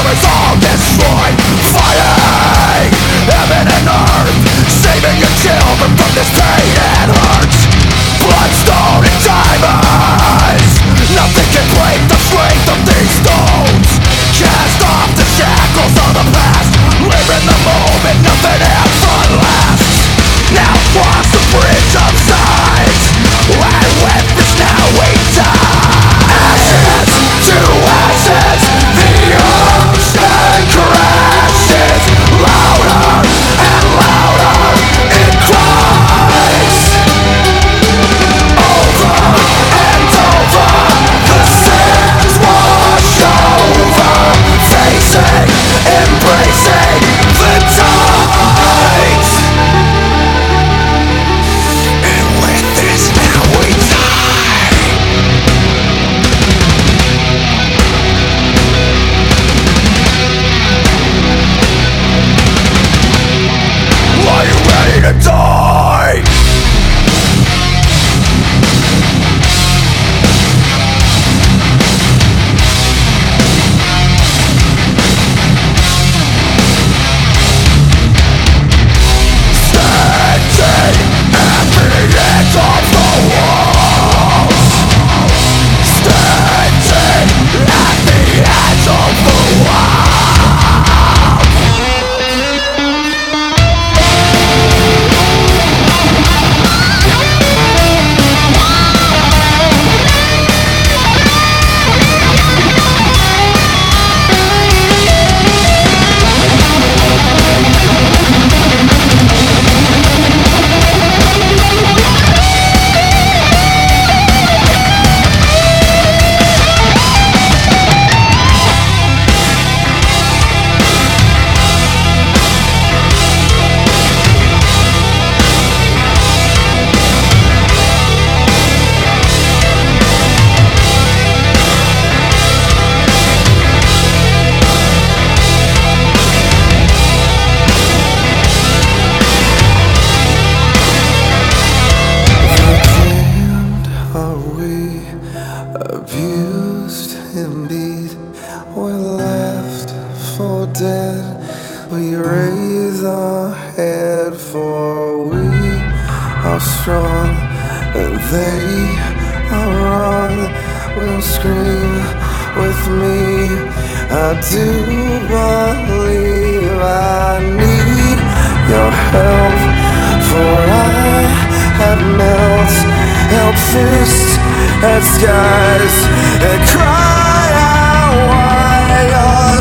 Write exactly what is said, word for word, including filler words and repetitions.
is all destroyed, fighting heaven and earth, saving your children from this pain and hurt. Bloodstone and diamonds, nothing can break the strength of these stones. Cast off the shackles of the past, live in the moment, nothing ever lasts. Now cross the bridge of sight, and with this now we die. Ashes to ashes, the ocean crashes. Louder and louder it cries. Over and over, the sands wash over, facing, embracing the tides. And with this now we die. Are you ready to die? Standing at the edge of the walls, standing at the edge of the walls. Abused and beat, we're left for dead. We raise our head, for we are strong and they are wrong. We'll scream with me, I do believe I need your help, for I have melted, held fists at skies and cry out why.